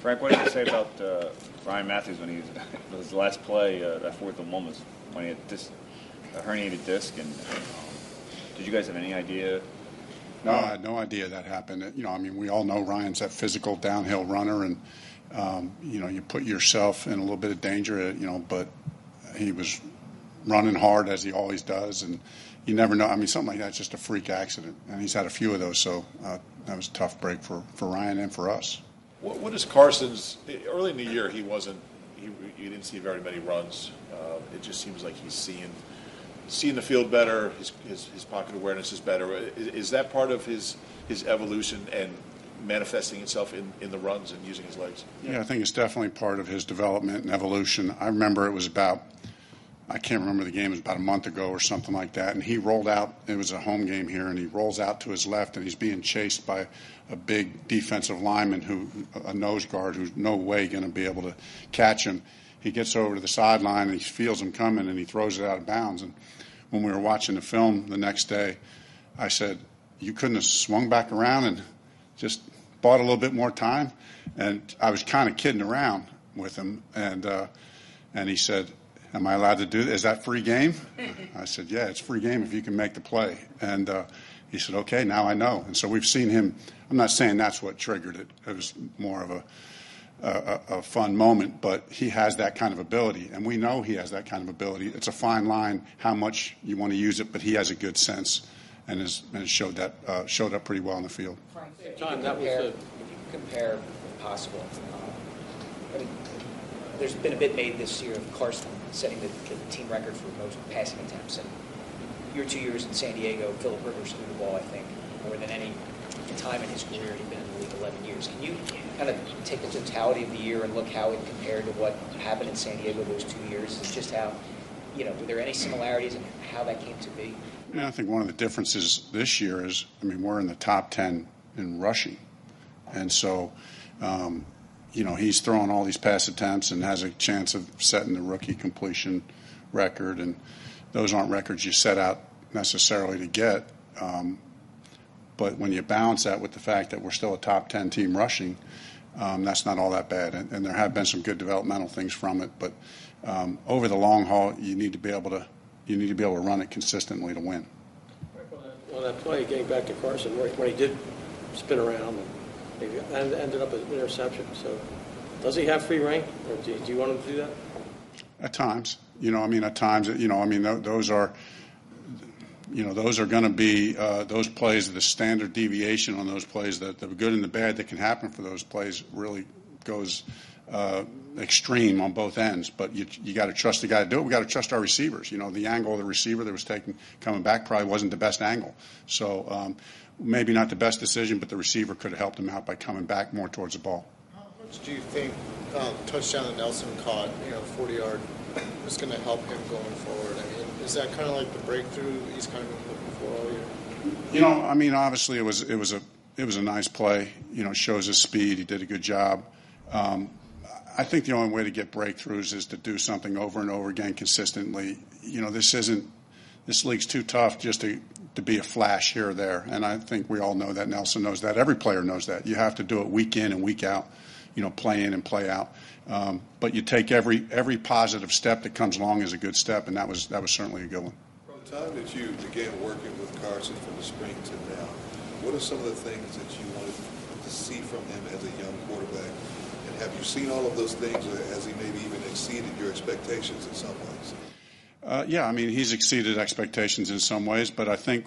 Frank, what did you say about Ryan Matthews when he was his last play, that fourth and one was when he had a herniated disc? And did you guys have any idea? No, I had no idea that happened. We all know Ryan's that physical downhill runner, and you put yourself in a little bit of danger. But he was running hard as he always does, and you never know. Something like that's just a freak accident, and he's had a few of those. So that was a tough break for Ryan and for us. What is Carson's? Early in the year, he wasn't. You didn't see very many runs. It just seems like he's seeing the field better. His pocket awareness is better. Is that part of his evolution and manifesting itself in the runs and using his legs? Yeah, I think it's definitely part of his development and evolution. I remember it was about. I can't remember the game. It was about a month ago or something like that. And he rolled out. It was a home game here, and he rolls out to his left, and he's being chased by a big defensive lineman, a nose guard, who's no way going to be able to catch him. He gets over to the sideline, and he feels him coming, and he throws it out of bounds. And when we were watching the film the next day, I said, "You couldn't have swung back around and just bought a little bit more time?" And I was kind of kidding around with him, and he said, "Am I allowed to do that? Is that free game?" I said, "Yeah, it's free game if you can make the play." And he said, "Okay, now I know." And so we've seen him. I'm not saying that's what triggered it. It was more of a fun moment, but he has that kind of ability, and we know he has that kind of ability. It's a fine line how much you want to use it, but he has a good sense and has showed up pretty well in the field. Frank, if you compare, if possible, there's been a bit made this year of Carson setting the team record for most passing attempts. And your 2 years in San Diego, Philip Rivers threw the ball, I think, more than any time in his career. He'd been in the league 11 years. Can you kind of take the totality of the year and look how it compared to what happened in San Diego those 2 years? And just how, were there any similarities in how that came to be? I think one of the differences this year is, we're in the top 10 in rushing. And so, he's throwing all these pass attempts and has a chance of setting the rookie completion record. And those aren't records you set out necessarily to get. But when you balance that with the fact that we're still a top 10 team rushing, that's not all that bad. And there have been some good developmental things from it. But over the long haul, you need to be able to run it consistently to win. Well, that play, getting back to Carson, when he did spin around and ended up with an interception. So does he have free reign, or do you want him to do that? At times. At times, those are – those are going to be those plays, the standard deviation on those plays, the good and the bad that can happen for those plays really goes extreme on both ends. But you got to trust the guy to do it. We got to trust our receivers. The angle of the receiver that was coming back probably wasn't the best angle. So maybe not the best decision, but the receiver could have helped him out by coming back more towards the ball. How much do you think touchdown that Nelson caught, 40-yard, is going to help him going forward? Is that kind of like the breakthrough he's kind of looking for all year? Obviously it was a nice play. It shows his speed. He did a good job. I think the only way to get breakthroughs is to do something over and over again consistently. This league's too tough just to be a flash here or there. And I think we all know that. Nelson knows that. Every player knows that. You have to do it week in and week out. Play in and play out. But you take every positive step that comes along as a good step, and that was certainly a good one. From the time that you began working with Carson from the spring to now, what are some of the things that you wanted to see from him as a young quarterback? And have you seen all of those things, or has he maybe even exceeded your expectations in some ways? He's exceeded expectations in some ways, but I think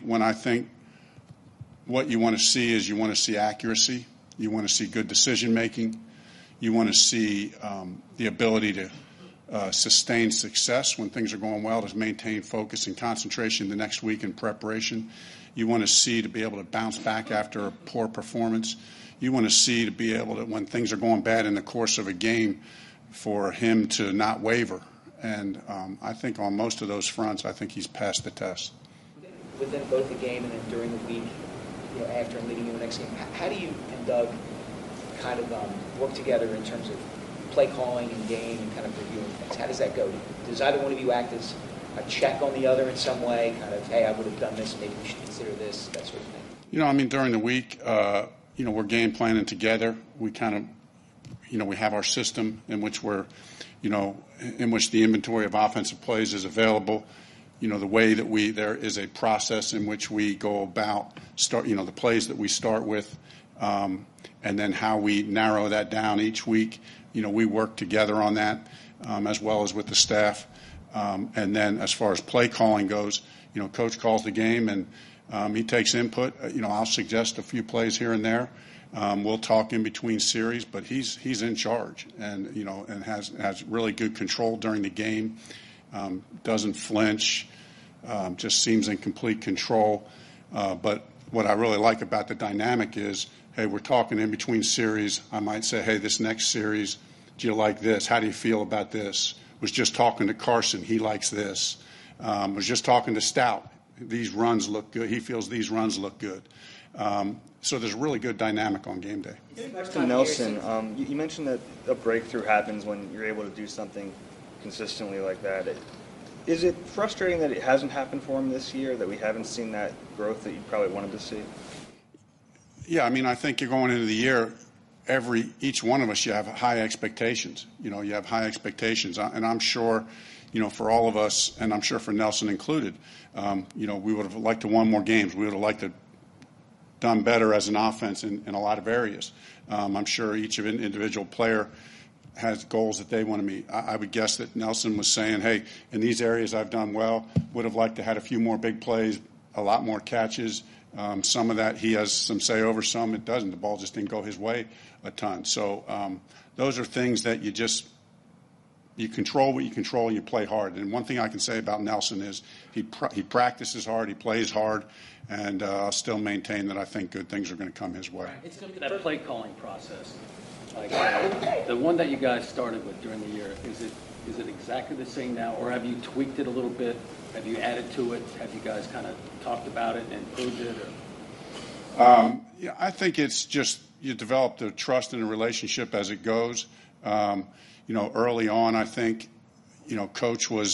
what you want to see is you want to see accuracy, you want to see good decision making. You want to see the ability to sustain success when things are going well, to maintain focus and concentration the next week in preparation. You want to see to be able to bounce back after a poor performance. You want to see to be able to, when things are going bad in the course of a game, for him to not waver. And I think on most of those fronts, I think he's passed the test. Within both the game and then during the week, after and leading in the next game, how do you and Doug kind of work together in terms of play calling and game and kind of reviewing things? How does that go? Does either one of you act as a check on the other in some way, kind of, hey, I would have done this, maybe we should consider this, that sort of thing? During the week, we're game planning together. We kind of, we have our system in which in which the inventory of offensive plays is available. The way that there is a process in which we go about the plays that we start with, and then how we narrow that down each week. We work together on that, as well as with the staff. And then as far as play calling goes, Coach calls the game and he takes input. I'll suggest a few plays here and there. We'll talk in between series, but he's in charge and and has really good control during the game. Doesn't flinch, just seems in complete control. But what I really like about the dynamic is, hey, we're talking in between series. I might say, hey, this next series, do you like this? How do you feel about this? Was just talking to Carson. He likes this. Was just talking to Stout. These runs look good. He feels these runs look good. So there's a really good dynamic on game day. Next to Nelson, you mentioned that a breakthrough happens when you're able to do something consistently like that. Is it frustrating that it hasn't happened for him this year, that we haven't seen that growth that you probably wanted to see? Yeah, I think you're going into the year, each one of us, you have high expectations. You have high expectations. And I'm sure, for all of us, and I'm sure for Nelson included, we would have liked to won more games. We would have liked to done better as an offense in a lot of areas. I'm sure each individual player has goals that they want to meet. I would guess that Nelson was saying, hey, in these areas I've done well, would have liked to had a few more big plays, a lot more catches. Some of that he has some say over, some it doesn't. The ball just didn't go his way a ton. So those are things that you control what you control and you play hard. And one thing I can say about Nelson is he practices hard, he plays hard, and I'll still maintain that I think good things are going to come his way. It's going to be that play calling process. Like the one that you guys started with during the year, is it exactly the same now, or have you tweaked it a little bit? Have you added to it? Have you guys kind of talked about it and improved it? Yeah, I think it's just you develop the trust in a relationship as it goes. Early on, I think, Coach was,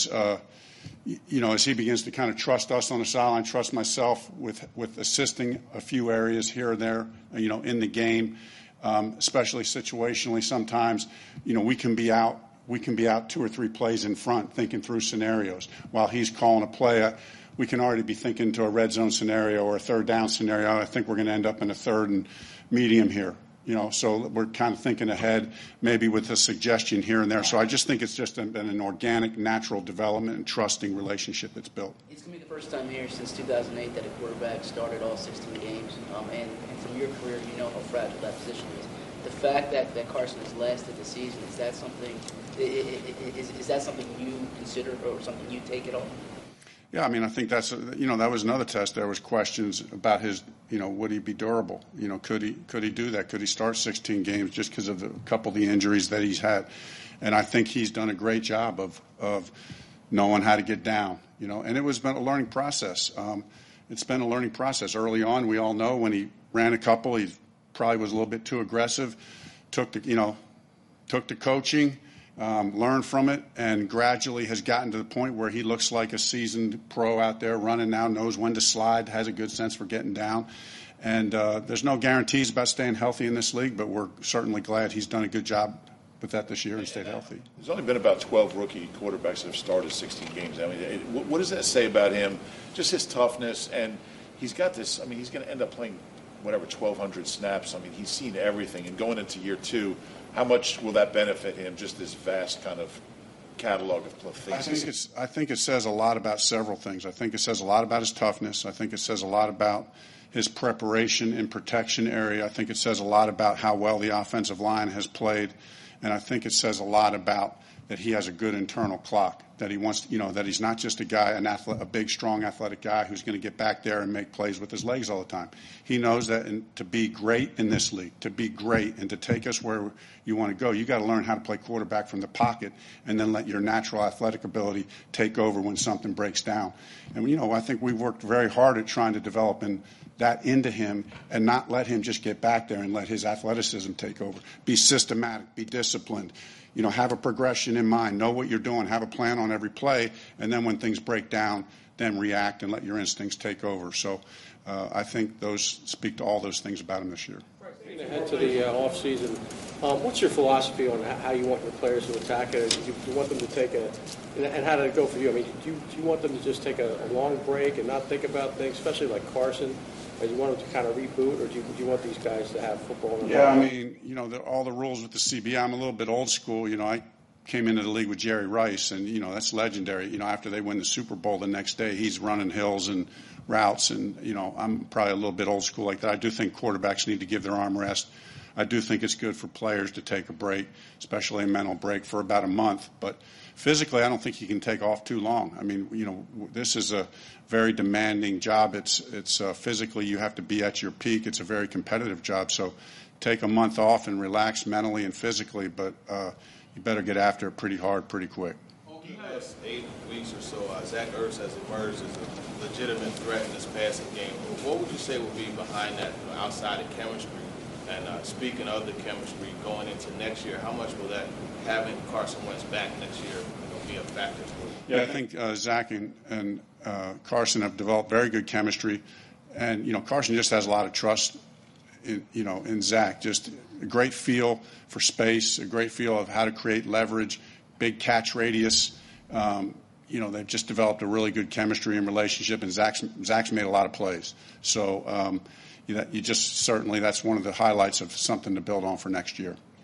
as he begins to kind of trust us on the sideline, trust myself with assisting a few areas here and there, in the game, especially situationally. Sometimes, we can be out 2 or 3 plays in front, thinking through scenarios while he's calling a play. We can already be thinking to a red zone scenario or a third down scenario. I think we're going to end up in a third and medium here. So we're kind of thinking ahead, maybe with a suggestion here and there. So I just think it's just been an organic, natural development and trusting relationship that's built. It's going to be the first time here since 2008 that a quarterback started all 16 games. And from your career, you know how fragile that position is. The fact that Carson has lasted the season, is that something you consider or something you take at all? Yeah, I think that's that was another test. There was questions about his, would he be durable? Could he do that? Could he start 16 games just because of a couple of the injuries that he's had? And I think he's done a great job of knowing how to get down. And it was been a learning process. It's been a learning process. Early on, we all know when he ran a couple, he probably was a little bit too aggressive. Took the coaching. Learned from it, and gradually has gotten to the point where he looks like a seasoned pro out there running now, knows when to slide, has a good sense for getting down. And there's no guarantees about staying healthy in this league, but we're certainly glad he's done a good job with that this year and stayed healthy. There's only been about 12 rookie quarterbacks that have started 16 games. What does that say about him? Just his toughness, and he's got this. He's going to end up playing 1,200 snaps. He's seen everything, and going into year 2, how much will that benefit him, just this vast kind of catalog of things? I think it says a lot about several things. I think it says a lot about his toughness. I think it says a lot about his preparation in protection area. I think it says a lot about how well the offensive line has played. And I think it says a lot about that he has a good internal clock, that he wants, that he's not just a guy, a big, strong, athletic guy who's going to get back there and make plays with his legs all the time. He knows that to be great in this league, to be great and to take us where you want to go, you got to learn how to play quarterback from the pocket and then let your natural athletic ability take over when something breaks down. And, I think we've worked very hard at trying to develop that into him and not let him just get back there and let his athleticism take over. Be systematic, be disciplined. Have a progression in mind, know what you're doing, have a plan on every play, and then when things break down, then react and let your instincts take over. So I think those speak to all those things about him this year. Looking ahead to the off season, What's your philosophy on how you want your players to attack it? Do you want them to take and how did it go for you? I mean, do you want them to just take a long break and not think about things, especially like Carson? Or do you want them to kind of reboot, or do you want these guys to have football in the Yeah, I mean, all the rules with the CBA, I'm a little bit old school. I came into the league with Jerry Rice, and, that's legendary. After they win the Super Bowl the next day, he's running hills and routes, and, I'm probably a little bit old school like that. I do think quarterbacks need to give their arm rest. I do think it's good for players to take a break, especially a mental break, for about a month. But physically, I don't think you can take off too long. I mean, this is a very demanding job. It's physically you have to be at your peak. It's a very competitive job. So take a month off and relax mentally and physically, but you better get after it pretty hard, pretty quick. Over the last 8 weeks or so, Zach Ertz has emerged as a legitimate threat in this passing game. What would you say would be behind that outside of chemistry? And speaking of the chemistry going into next year, how much will that having Carson Wentz back next year be a factor for you? Yeah, I think Zach and Carson have developed very good chemistry, and Carson just has a lot of trust in Zach. Just a great feel for space, a great feel of how to create leverage, big catch radius. They've just developed a really good chemistry and relationship, and Zach's made a lot of plays. So. That's one of the highlights of something to build on for next year.